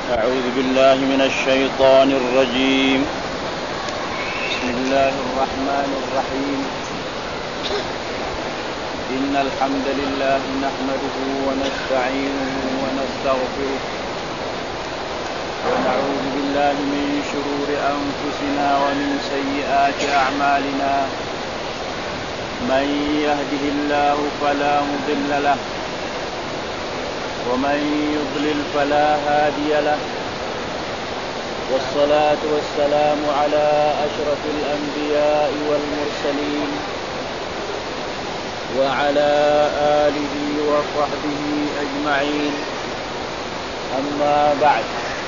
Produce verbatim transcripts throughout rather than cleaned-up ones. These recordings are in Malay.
أعوذ بالله من الشيطان الرجيم. بسم الله الرحمن الرحيم. إن الحمد لله نحمده ونستعينه ونستغفره ونعوذ بالله من شرور أنفسنا ومن سيئات أعمالنا. من يهده الله فلا مضل له ومن يضلل فلا هادي له. والصلاة والسلام على أشرف الأنبياء والمرسلين وعلى آله وصحبه أجمعين. أما بعد،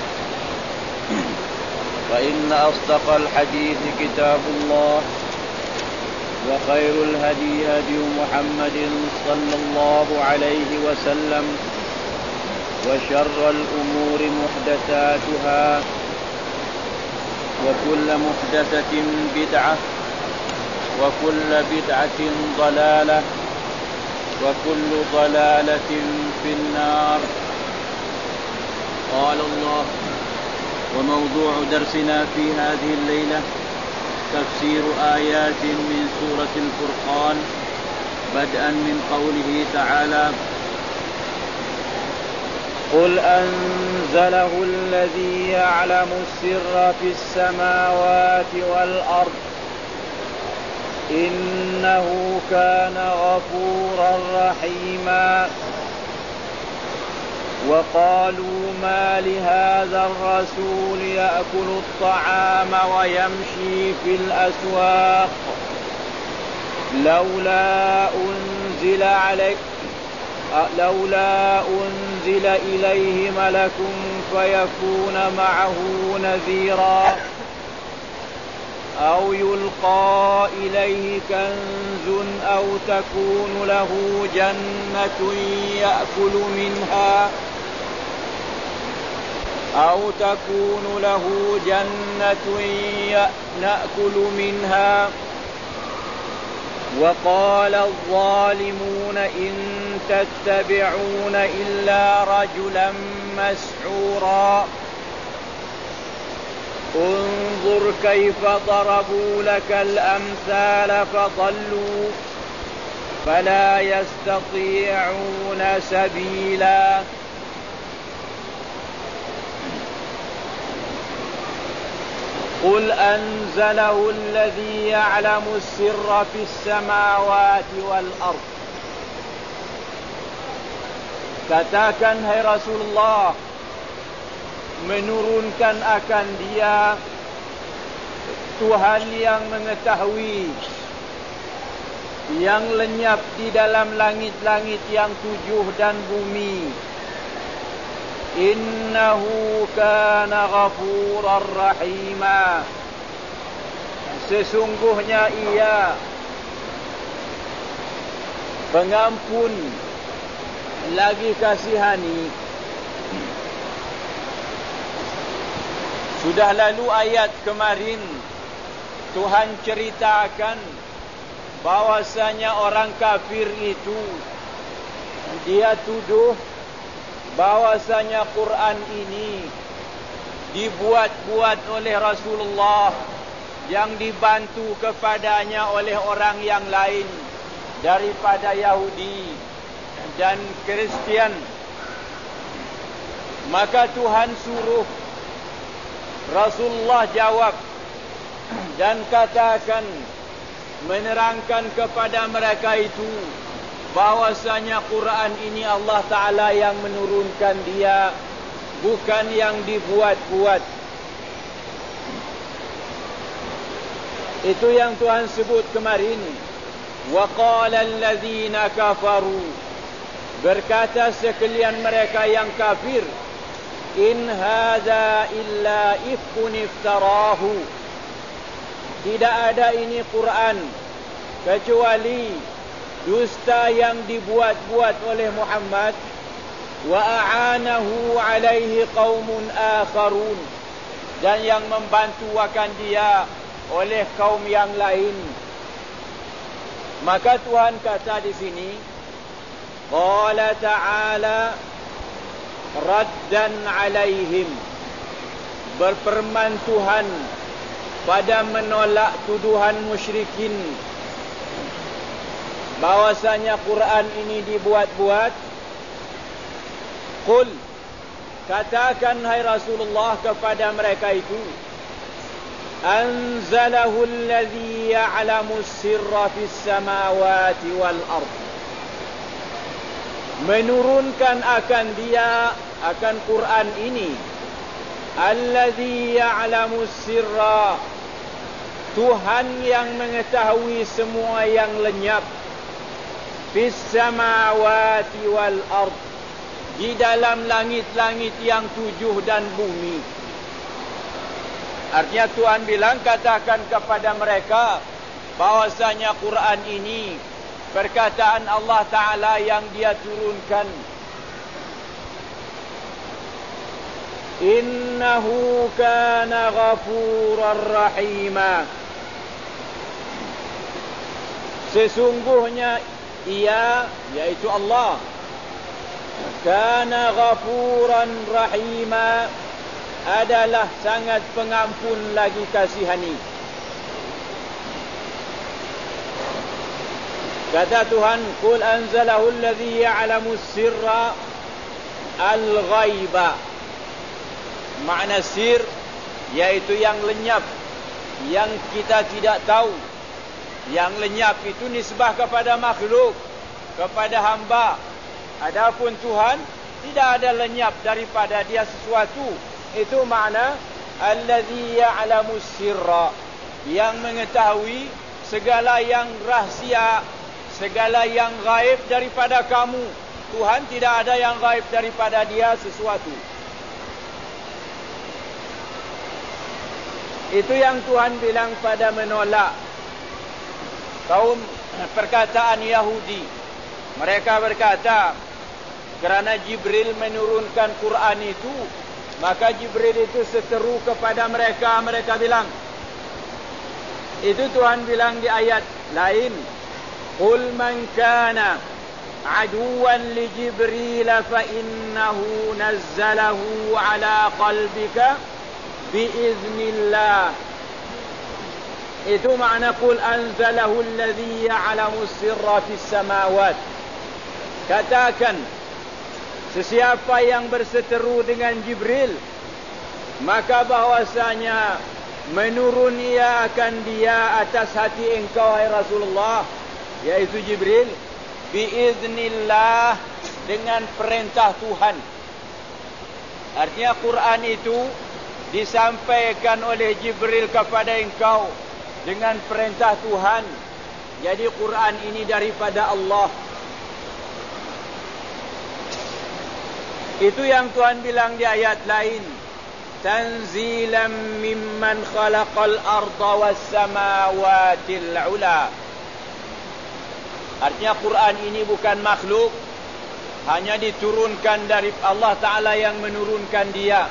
فإن أصدق الحديث كتاب الله، وخير الهدي هدي محمد صلى الله عليه وسلم، وشر الأمور محدثاتها، وكل محدثة بدعة، وكل بدعة ضلالة، وكل ضلالة في النار. قال الله: وموضوع درسنا في هذه الليلة تفسير آيات من سورة الفرقان، بدءا من قوله تعالى: قل أنزله الذي يعلم السر في السماوات والأرض إنه كان غفورا رحيما. وقالوا ما لهذا الرسول يأكل الطعام ويمشي في الأسواق لولا أنزل عليه لولا أنزل إليه ملك فيكون معه نذيرا أو يلقى إليه كنز أو تكون له جنة يأكل منها أو تكون له جنة يأكل منها. وقال الظالمون إن تتبعون إلا رجلا مسحورا. انظر كيف ضربوا لك الأمثال فضلوا فلا يستطيعون سبيلا. قل أنزله الذي يعلم السر في السماوات والأرض. Katakan, hai Rasulullah, menurunkan akan dia Tuhan yang mengetahui yang lenyap di dalam langit-langit yang tujuh dan bumi. Innahu kana ghafurar rahima. Sesungguhnya ia pengampun lagi kasihani. Sudah lalu ayat kemarin Tuhan ceritakan bahwasanya orang kafir itu dia tuduh bahwasanya Quran ini dibuat-buat oleh Rasulullah yang dibantu kepadanya oleh orang yang lain daripada Yahudi dan Kristian. Maka Tuhan suruh Rasulullah jawab dan katakan, menerangkan kepada mereka itu bahwasanya Quran ini Allah Ta'ala yang menurunkan dia, bukan yang dibuat-buat. Itu yang Tuhan sebut kemarin. Wa qala allazina kafaru, berkata sekalian mereka yang kafir, in hadza illa ifkun iftarahu, tidak ada ini Quran kecuali dusta yang dibuat-buat oleh Muhammad. Wa a'anahu alaihi qaumun akharun, dan yang membantu akan dia oleh kaum yang lain. Maka Tuhan kata di sini, qala ta'ala raddan alaihim, berfirman Tuhan pada menolak tuduhan musyrikin bahwasanya Quran ini dibuat-buat. Qul, katakan hai Rasulullah kepada mereka itu, anzalahu alladhi ya'lamu sirra fis samawati wal ard. Menurunkan akan dia, akan Quran ini, alladhi ya'lamu sirra, Tuhan yang mengetahui semua yang lenyap, fis samawati wal ard, di dalam langit-langit yang tujuh dan bumi. Artinya Tuhan bilang, katakan kepada mereka bahwasanya Quran ini perkataan Allah Ta'ala yang dia turunkan. Innahu kana ghafurar rahima. Sesungguhnya ia, yaitu Allah, kana ghafuran rahima, adalah sangat pengampun lagi kasihani. Kata Tuhan, qul anzalahu alladhi ya'lamu sirra al-ghaiba. Makna sir, yaitu yang lenyap, yang kita tidak tahu. Yang lenyap itu nisbah kepada makhluk, kepada hamba. Adapun Tuhan, tidak ada lenyap daripada dia sesuatu. Itu makna alladhi ya'lamu sirra, yang mengetahui segala yang rahsia, segala yang gaib daripada kamu. Tuhan tidak ada yang gaib daripada dia sesuatu. Itu yang Tuhan bilang pada menolak kaum perkataan Yahudi. Mereka berkata, kerana Jibril menurunkan Quran itu, maka Jibril itu seteru kepada mereka. Mereka bilang, itu Tuhan bilang di ayat lain, qul man kana aduwan li Jibril fa innahu nazzalahu ala qalbika biiznillah. Itu makna qul anzalahu alladhi ya'lamu sirra fis samawat. Katakan, sesiapa yang berseteru dengan Jibril, maka bahwasanya menurun ia akan dia atas hati engkau hai Rasulullah, yaitu Jibril, biiznillah, dengan perintah Tuhan. Artinya Quran itu disampaikan oleh Jibril kepada engkau dengan perintah Tuhan. Jadi Quran ini daripada Allah. Itu yang Tuhan bilang di ayat lain, tanzilan mimman khalaqal arda was samawatil ula. Artinya Quran ini bukan makhluk, hanya diturunkan dari Allah Ta'ala yang menurunkan dia.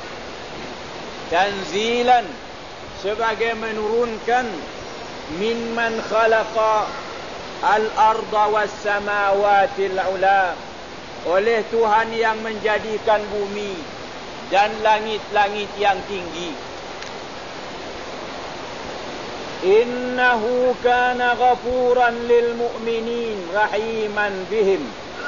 Tanzilan, sebagai menurunkan, mimman khalaqa al-arda was samawatil ula, oleh Tuhan yang menjadikan bumi dan langit-langit yang tinggi. Innahu kana ghafuran lil mu'minin rahiman bihim.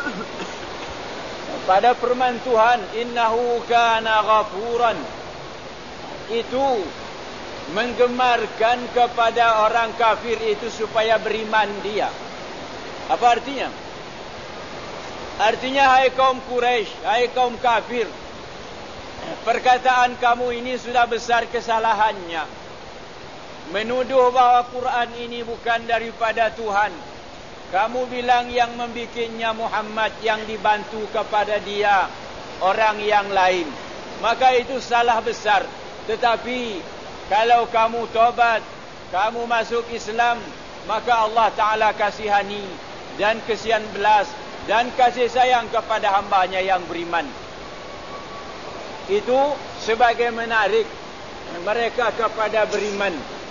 Pada firman Tuhan, innahu kana ghafuran, itu menggemarkan kepada orang kafir itu supaya beriman dia. Apa artinya? Artinya, hai kaum Quraisy, hai kaum kafir, perkataan kamu ini sudah besar kesalahannya. Menuduh bahawa Quran ini bukan daripada Tuhan. Kamu bilang yang membikinnya Muhammad, yang dibantu kepada dia orang yang lain. Maka itu salah besar. Tetapi kalau kamu tobat, kamu masuk Islam, maka Allah Ta'ala kasihani dan kesian belas dan kasih sayang kepada hambanya yang beriman. Itu sebagai menarik mereka kepada beriman.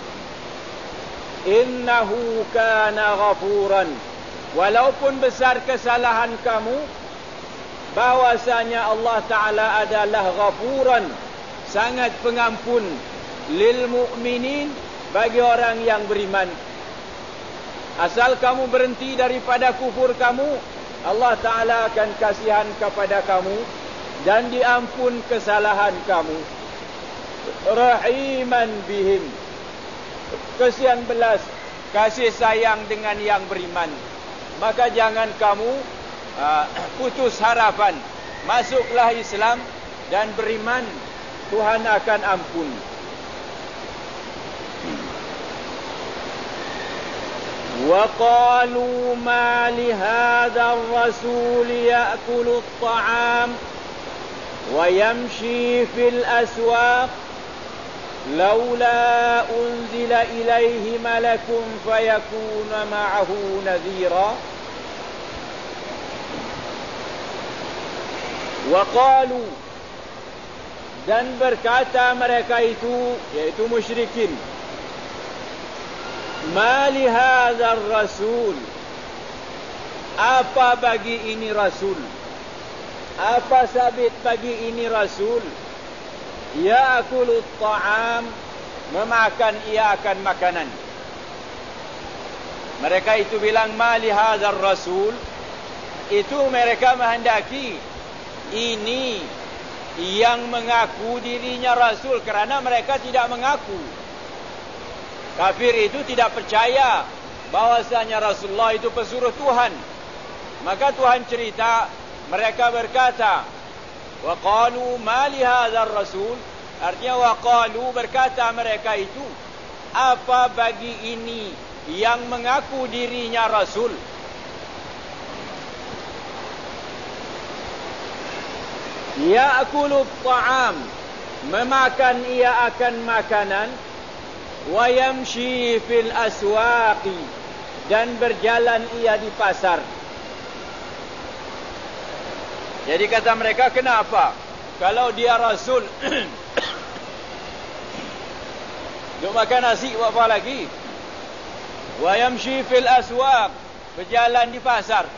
Innahu kana ghafuran. Walaupun besar kesalahan kamu, bahwasanya Allah Ta'ala adalah ghafuran, sangat pengampun lil mu'minin, bagi orang yang beriman. Asal kamu berhenti daripada kufur kamu, Allah Ta'ala akan kasihan kepada kamu dan diampun kesalahan kamu. Rahiman bihim, kesian belas, kasih sayang dengan yang beriman. Maka jangan kamu uh, putus harapan. Masuklah Islam dan beriman, Tuhan akan ampun. وَقَالُوا مَا لِهَذَا الرَّسُولِ يَأْكُلُ الطَّعَامَ وَيَمْشِي فِي الْأَسْوَاقِ لَوْلَا أُنْزِلَ إِلَيْهِ مَلَكٌ فَيَكُونَ مَعَهُ نَذِيرًا. وَقَالُوا, dan berkata mereka itu, yaitu musyrikin, Ma li hadzal rasul, apa bagi ini rasul, apa sabit bagi ini rasul, ya'kulu ta'am, memakan ia akan makanan. Mereka itu bilang ma li hadzal rasul, itu mereka menghendaki ini yang mengaku dirinya rasul, kerana mereka tidak mengaku. Kafir itu tidak percaya bahwasanya Rasulullah itu pesuruh Tuhan. Maka Tuhan cerita, mereka berkata, wa qalu ma li hadzal rasul, artinya wa qalu, berkata mereka itu, apa bagi ini yang mengaku dirinya rasul. Ya'kulu ta'am, memakan ia akan makanan, wa yamshi fil aswaqi, dan berjalan ia di pasar. Jadi kata mereka, kenapa kalau dia rasul duk makan nasi buat apa lagi? Wa yamshi fil aswaq, berjalan di pasar.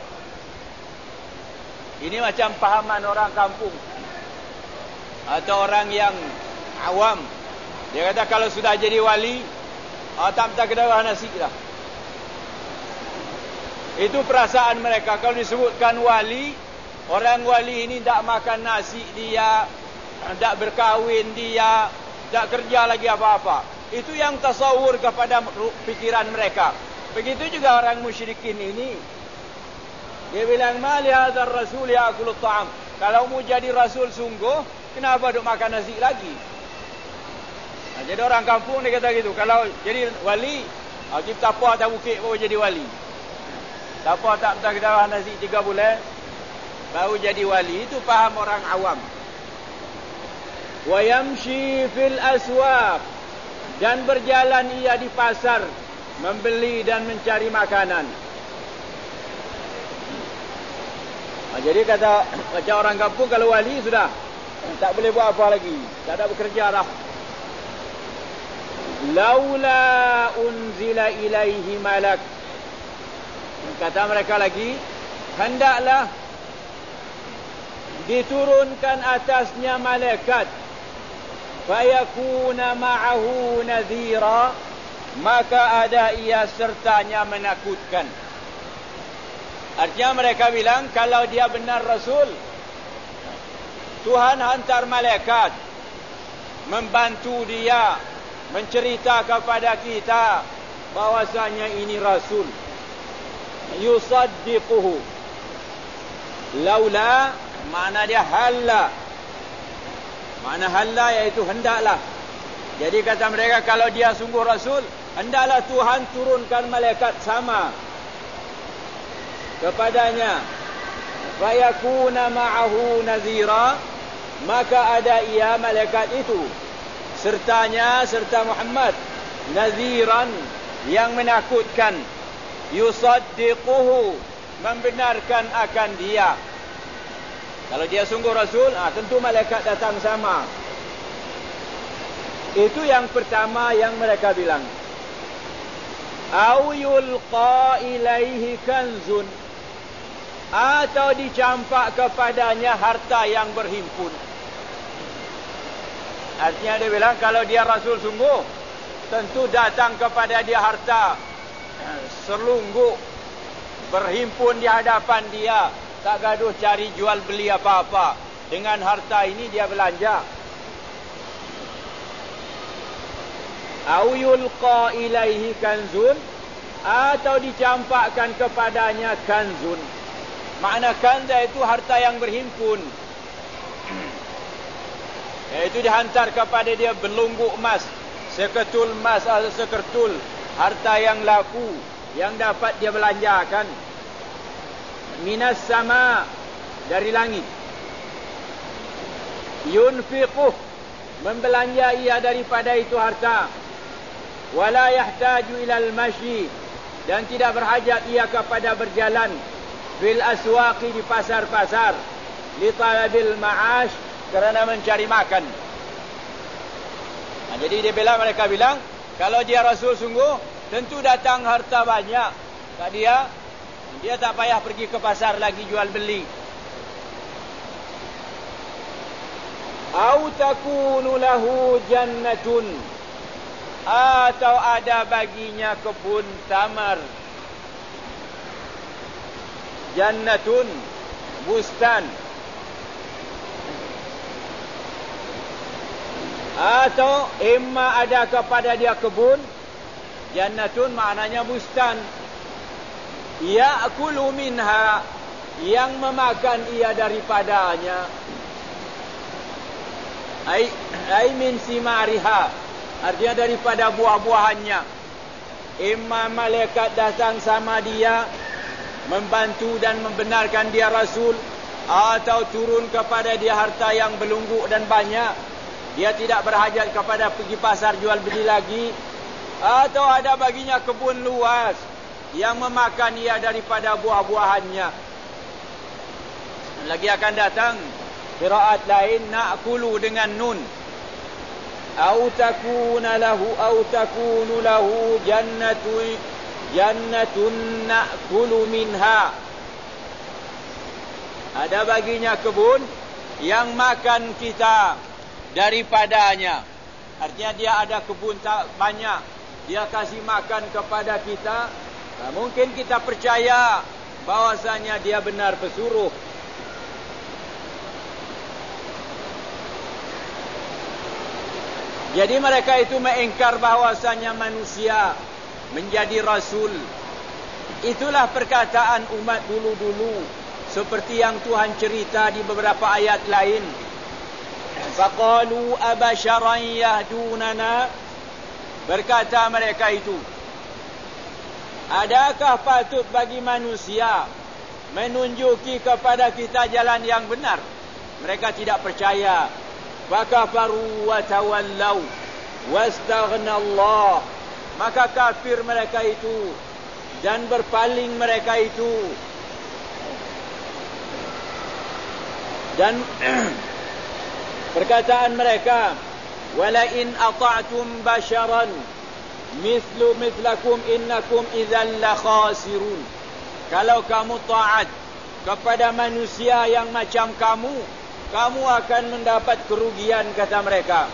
Ini macam pahaman orang kampung atau orang yang awam. Dia kata kalau sudah jadi wali, oh, tak minta kedawah nasi dah. Itu perasaan mereka. Kalau disebutkan wali, orang wali ini tak makan nasi dia, tak berkahwin dia, tak kerja lagi apa-apa. Itu yang tasawur kepada pikiran mereka. Begitu juga orang musyrikin ini. Dia bilang, ma li hadzal rasul ya'kulu ta'am. Kalau mau jadi rasul sungguh, kenapa duk makan nasi lagi? Nah, jadi orang kampung dia kata gitu, kalau jadi wali, ah, kita apa tak bukit baru jadi wali. Tak apa tak minta kedawah nasi tiga bulan baru jadi wali. Itu faham orang awam. Wa yamshi fil aswaq, dan berjalan ia di pasar membeli dan mencari makanan. Nah, jadi kata macam orang kampung, kalau wali sudah tak boleh buat apa lagi, tak ada bekerja dah. Laula unzila ilaihi malak, kata mereka lagi, hendaklah diturunkan atasnya malaikat, fayakuna ma'ahu nadhira, maka ada ia sertanya menakutkan. Artinya mereka bilang, kalau dia benar rasul, Tuhan hantar malaikat membantu dia, mencerita kepada kita bahwasanya ini rasul, yusaddiquhu. Laula, makna dia halla, makna halla iaitu hendaklah. Jadi kata mereka, kalau dia sungguh rasul, hendaklah Tuhan turunkan malaikat sama kepadanya, fayakuna ma'ahu nadhira, maka ada ia malaikat itu sertanya, serta Muhammad, nadhiran, yang menakutkan, yusaddiquhu, membenarkan akan dia. Kalau dia sungguh rasul, ah, tentu malaikat datang sama. Itu yang pertama yang mereka bilang. Au yulqa ilaihi kanzun, atau dicampak kepadanya harta yang berhimpun. Artinya dia bilang kalau dia Rasul sungguh, tentu datang kepada dia harta selungguk, berhimpun di hadapan dia, tak gaduh cari jual beli apa-apa. Dengan harta ini dia belanja. Au yulqa ilaihi kanzun, atau dicampakkan kepadanya kanzun. Makna kanza itu harta yang berhimpun, iaitu dihantar kepada dia belunggu emas, seketul emas atau sekertul harta yang laku yang dapat dia belanjakan. Minas sama, dari langit. Yunfiquh, membelanja ia daripada itu harta. Wala yahtaju ilal masyi, dan tidak berhajat ia kepada berjalan fil aswaqi, di pasar-pasar, li talabil ma'ash, kerana mencari makan. Nah, jadi dia bilang, mereka bilang kalau dia Rasul sungguh, tentu datang harta banyak kat dia, dia tak payah pergi ke pasar lagi jual beli. Au takunu lahu jannatun, atau ada baginya kebun tamar. Jannatun, bustan. Atau imma ada kepada dia kebun. Jannatun maknanya bustan. Ya'kulu minha, yang memakan ia daripadanya. Ai ai min simariha, artinya daripada buah-buahannya. Imam malaikat datang sama dia, membantu dan membenarkan dia Rasul, atau turun kepada dia harta yang belungguk dan banyak. Dia tidak berhajat kepada pergi pasar jual beli lagi. Atau ada baginya kebun luas yang memakan ia daripada buah-buahannya. Lagi akan datang qiraat lain, na'kulu dengan nun. Au takuna lahu au takunu lahu jannatu jannatun na'kulu minha. Ada baginya kebun yang makan kita daripadanya. Artinya dia ada kebun tak banyak, dia kasih makan kepada kita. Nah, mungkin kita percaya bahwasanya dia benar pesuruh. Jadi mereka itu mengingkar bahwasanya manusia menjadi rasul. Itulah perkataan umat dulu-dulu, seperti yang Tuhan cerita di beberapa ayat lain. Faqalu abasharan yahdunana, berkata mereka itu, adakah patut bagi manusia menunjuki kepada kita jalan yang benar? Mereka tidak percaya. Fakafaru wa tawallau wastaghna Allah, maka kafir mereka itu dan berpaling mereka itu. Dan perkataan mereka, wala in ata'tum basharan mithlu mithlakum innakum idzal la khasirun. Kalau kamu taat kepada manusia yang macam kamu, kamu akan mendapat kerugian, kata mereka.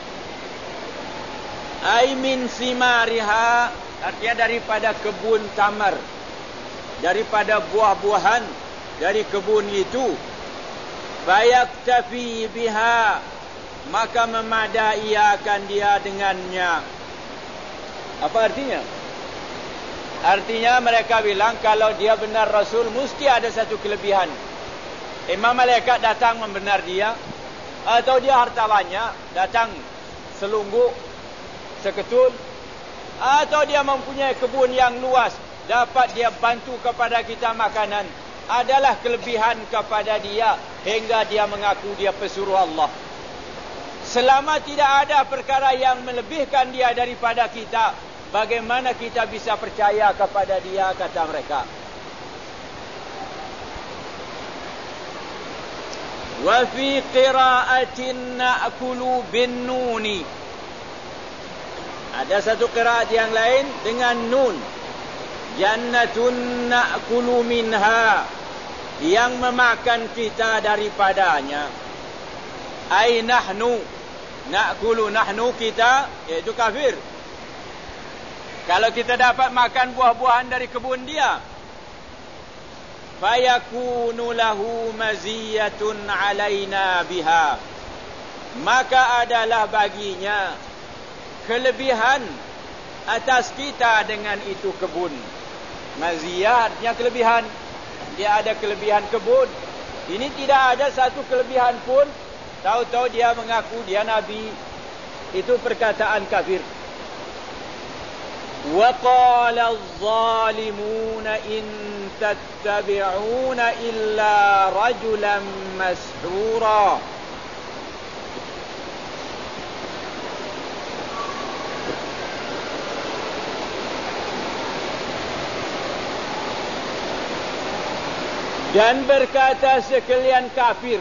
Ai min simariha, artinya daripada kebun tamar, daripada buah-buahan dari kebun itu. Fayaktafi biha, maka memadai akan dia dengannya. Apa artinya? Artinya mereka bilang kalau dia benar Rasul, mesti ada satu kelebihan. Imam malaikat datang membenar dia, atau dia harta banyak, datang selungguk, seketul, atau dia mempunyai kebun yang luas, dapat dia bantu kepada kita makanan. Adalah kelebihan kepada dia hingga dia mengaku dia pesuruh Allah. Selama tidak ada perkara yang melebihkan dia daripada kita, bagaimana kita bisa percaya kepada dia, kata mereka. Wa fi qira'atin na'kulu bin nuni, ada satu qiraat yang lain dengan nun. Jannatun na'kulu minha, yang memakan kita daripadanya. Ai nahnu, Na'kulu nahnu, kita, iaitu kafir. Kalau kita dapat makan buah-buahan dari kebun dia, fayakunu lahu maziyatun alaina biha, maka adalah baginya kelebihan atas kita dengan itu kebun. Maziyah artinya kelebihan. Dia ada kelebihan kebun. Ini tidak ada satu kelebihan pun. Tahu-tahu dia mengaku dia Nabi. Itu perkataan kafir. Wa qala adh-dhalimuna in tattabi'una illa rajulan mashhura. Dan berkata sekalian kafir.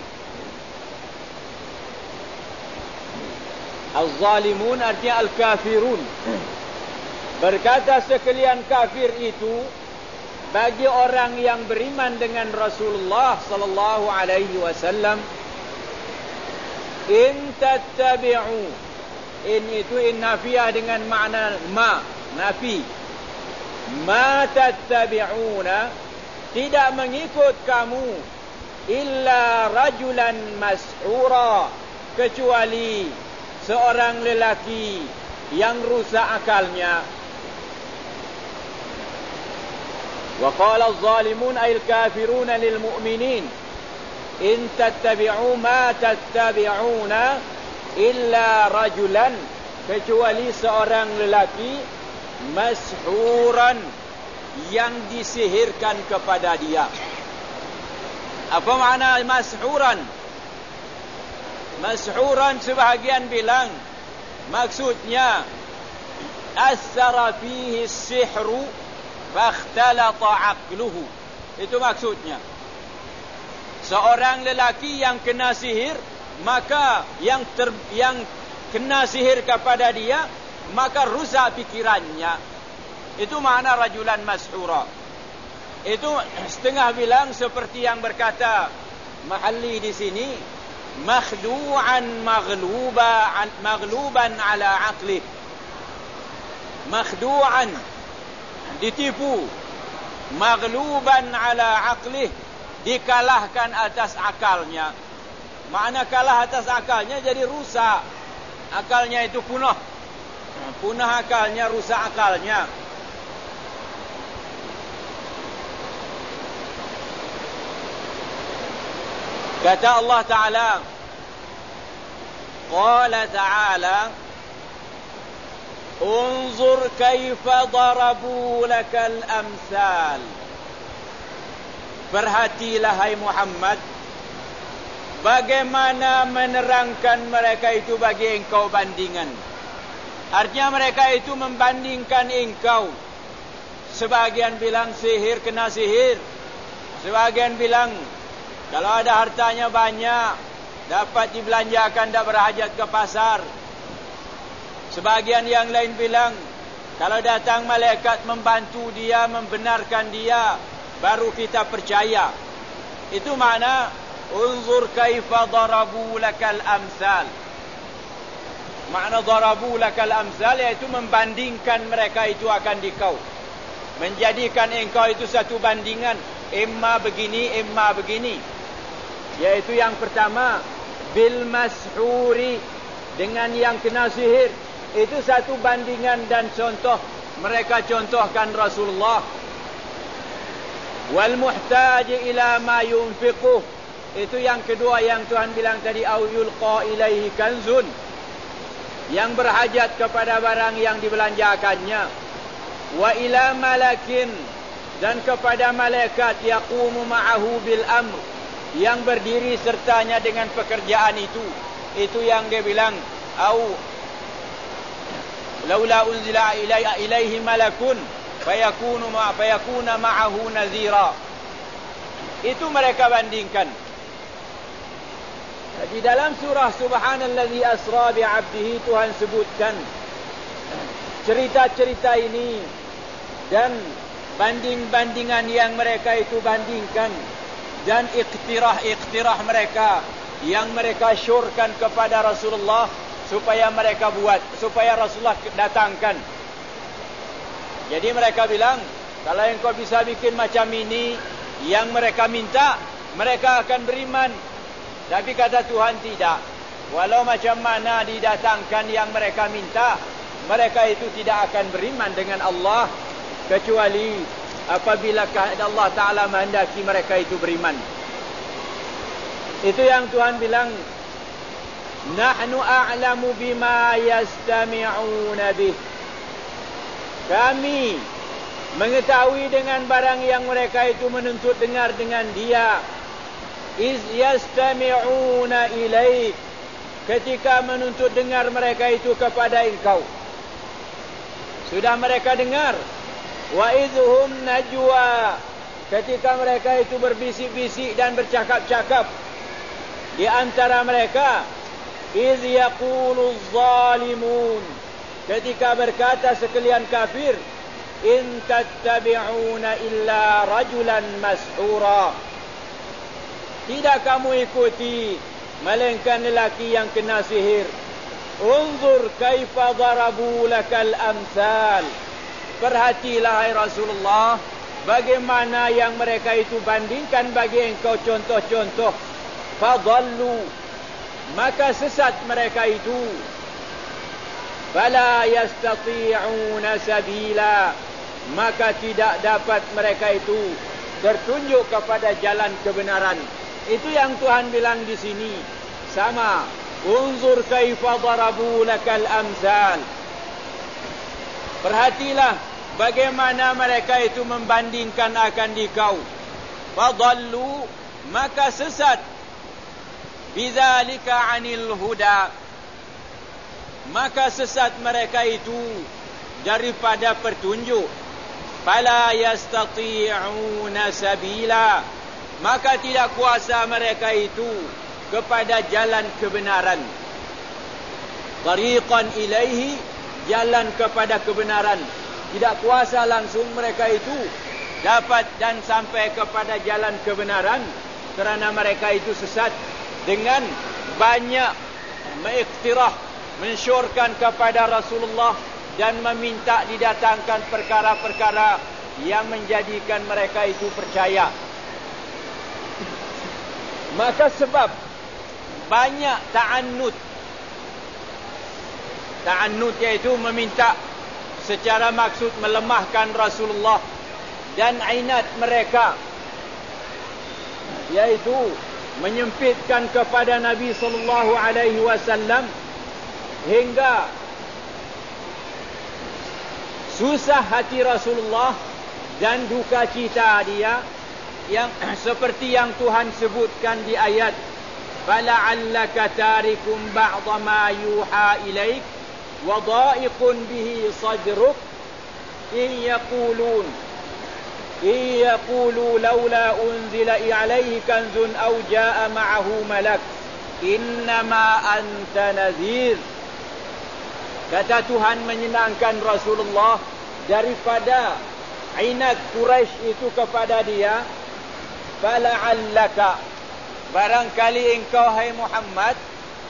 Az-zalimun artinya al-kafirun. Berkata sekalian kafir itu bagi orang yang beriman dengan Rasulullah sallallahu alaihi wasallam, in tattabi'u, in itu in nafiyah dengan makna ma, nafi. Ma tattabi'una, tidak mengikut kamu, illa rajulan mash'ura, kecuali seorang lelaki yang rusak akalnya. Wa qala adh-dhalimun ay al-kafiruna lil mu'minin in tattabi'u ma tattabi'una illa rajulan, kecuali seorang lelaki mashuran, yang disihirkan kepada dia. Apa makna mashuran? Mashuran sebahagian bilang maksudnya asara fihi as-sihru fakhtalata aqluhu. Itu maksudnya. Seorang lelaki yang kena sihir, maka yang ter, yang kena sihir kepada dia, maka rusak pikirannya. Itu makna rajulan mashura. Itu setengah bilang seperti yang berkata Mahalli di sini, makhdu'an maghluban maghluban ala aqli. Makhdu'an, ditipu, maghluban ala aqli, dikalahkan atas akalnya. Makna kalah atas akalnya jadi rusak. Akalnya itu punah. Punah akalnya, rusak akalnya. Kata Allah Ta'ala, Qala Ta'ala, Unzur kaifa darabu lakal amsal. Perhatilah hai Muhammad, bagaimana menerangkan mereka itu bagi engkau bandingan. Artinya mereka itu membandingkan engkau. Sebagian bilang sihir kena sihir, sebagian bilang kalau ada hartanya banyak, dapat dibelanjakan, tak berhajat ke pasar. Sebagian yang lain bilang, kalau datang malaikat membantu dia, membenarkan dia, baru kita percaya. Itu makna unzur kaifa darabu lakal amsal. Makna darabu lakal amsal iaitu membandingkan mereka itu akan dikau. Menjadikan engkau itu satu bandingan, imma begini, imma begini. Yaitu yang pertama, bil mashuri, dengan yang kena sihir. Itu satu bandingan dan contoh. Mereka contohkan Rasulullah. Wal muhtaj ila ma yunfiquh, itu yang kedua yang Tuhan bilang tadi, au yulqa ilaihi kanzun, yang berhajat kepada barang yang dibelanjakannya. Wa ila malakin, dan kepada malaikat, yaqumu ma'ahu bil amr, yang berdiri sertanya dengan pekerjaan itu. Itu yang dia bilang, au laula unzila ilaihi malakun fayakunu ma fayakuna ma'ahu nazira. Itu mereka bandingkan. Di dalam surah Subhanallazi asra bi'abdihi, Tuhan sebutkan cerita-cerita ini dan banding-bandingan yang mereka itu bandingkan, dan iktirah-iktirah mereka yang mereka syurkan kepada Rasulullah supaya mereka buat, supaya Rasulullah datangkan. Jadi mereka bilang, kalau engkau bisa bikin macam ini, yang mereka minta, mereka akan beriman. Tapi kata Tuhan tidak. Walau macam mana didatangkan yang mereka minta, mereka itu tidak akan beriman dengan Allah, kecuali apabila Allah Ta'ala menghendaki mereka itu beriman. Itu yang Tuhan bilang, nahnu a'lamu bima yastami'una bih. Kami mengetahui dengan barang yang mereka itu menuntut dengar dengan dia. Iz yastami'una ilaik, ketika menuntut dengar mereka itu kepada engkau. Sudah mereka dengar. Wa idhum najwa, ketika mereka itu berbisik-bisik dan bercakap-cakap di antara mereka. Iz yaqulu zalimun, ketika berkata sekalian kafir, in tattabi'una illa rajulan mashura, tidak kamu ikuti melainkan lelaki yang kena sihir. Unzur kaifa darabu lakal amsal, perhatilah hai Rasulullah, bagaimana yang mereka itu bandingkan bagi engkau contoh-contoh. Fadallu, maka sesat mereka itu. Fala yastati'una sabila, maka tidak dapat mereka itu tertunjuk kepada jalan kebenaran. Itu yang Tuhan bilang di sini. Sama. Unzur kaifa darabu lakal amsal. Perhatilah bagaimana mereka itu membandingkan akan dikau. Fadallu, maka sesat. Bidzalika 'anil huda, maka sesat mereka itu daripada petunjuk. Fala yastati'una sabila, maka tidak kuasa mereka itu kepada jalan kebenaran. Tariqan ilaihi, jalan kepada kebenaran. Tidak kuasa langsung mereka itu dapat dan sampai kepada jalan kebenaran, kerana mereka itu sesat dengan banyak mengiktirah, mensyorkan kepada Rasulullah dan meminta didatangkan perkara-perkara yang menjadikan mereka itu percaya. Maka sebab banyak ta'annud. Ta'annud iaitu meminta secara maksud melemahkan Rasulullah, dan ainat mereka iaitu menyempitkan kepada Nabi sallallahu alaihi wasallam hingga susah hati Rasulullah dan duka cita dia, yang seperti yang Tuhan sebutkan di ayat, fala'allaka tarikum ba'dha ma yuha ilaik wa dha'iqun bihi sadruk in yaqulun in yaqulu laula unzila alaihi kanzun aw jaa ma'ahu malak innama anta nadhir. Kata Tuhan menyenangkan Rasulullah daripada inat Quraisy itu kepada dia. Fala'allaka, barangkali engkau hai Muhammad,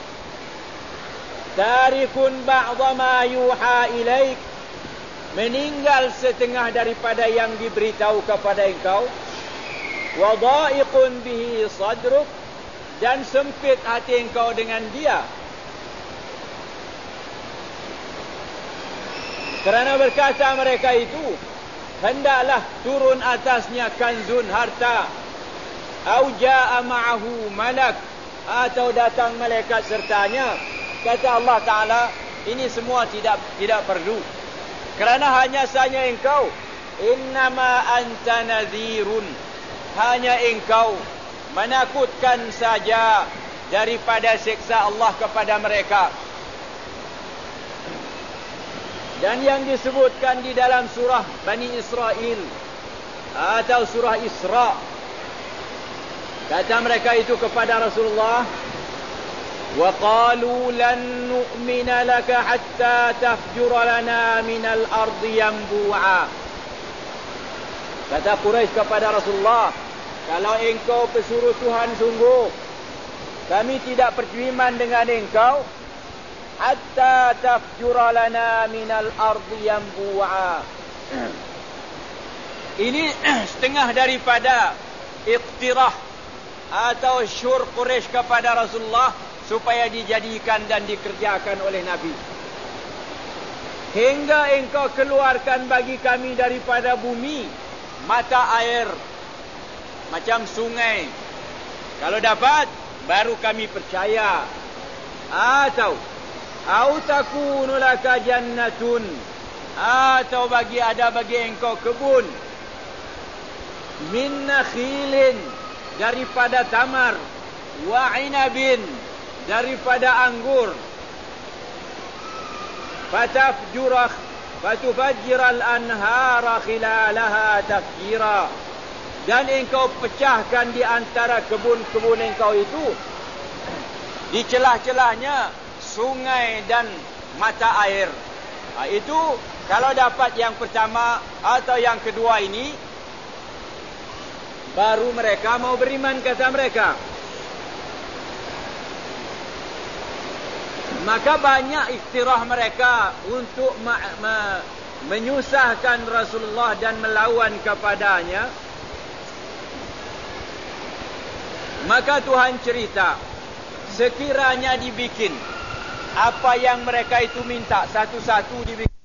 tarikun ba'dha ma yuha ilaik, meninggal setengah daripada yang diberitahu kepada engkau. Wa dha'iqun bihi sadruk, dan sempit hati engkau dengan dia. Kerana berkata mereka itu, hendaklah turun atasnya kanzun, harta, au jaa ma'ahu malak, atau datang malaikat sertanya. Kata Allah Ta'ala, ini semua tidak tidak perlu, kerana hanya saja engkau, innama anta nadhirun, hanya engkau menakutkan saja daripada siksa Allah kepada mereka. Dan yang disebutkan di dalam surah Bani Israel atau surah Isra, kata mereka itu kepada Rasulullah, wa qalu lan nu'mina laka hatta tafjura lana minal ardi yanbu'a. Kata Quraisy kepada Rasulullah, kalau engkau pesuruh Tuhan sungguh, kami tidak beriman dengan engkau hatta tafjura lana minal ardi yanbu'a. Ini setengah daripada iqtirah atau syur Quraisy kepada Rasulullah supaya dijadikan dan dikerjakan oleh Nabi. Hingga engkau keluarkan bagi kami daripada bumi mata air macam sungai. Kalau dapat baru kami percaya. Atau au takunu laka jannatun, atau bagi ada bagi engkau kebun min nakhilin, daripada tamar, wa inabin, daripada anggur, fatafjurah fatufajjiral anhara khilalaha tafjira, dan engkau pecahkan di antara kebun-kebun engkau itu di celah-celahnya sungai dan mata air. Ha, itu kalau dapat yang pertama atau yang kedua ini, baru mereka mau beriman, kata mereka. Maka banyak ikhtirah mereka untuk ma- ma- menyusahkan Rasulullah dan melawan kepadanya. Maka Tuhan cerita, sekiranya dibikin apa yang mereka itu minta satu-satu dibikin.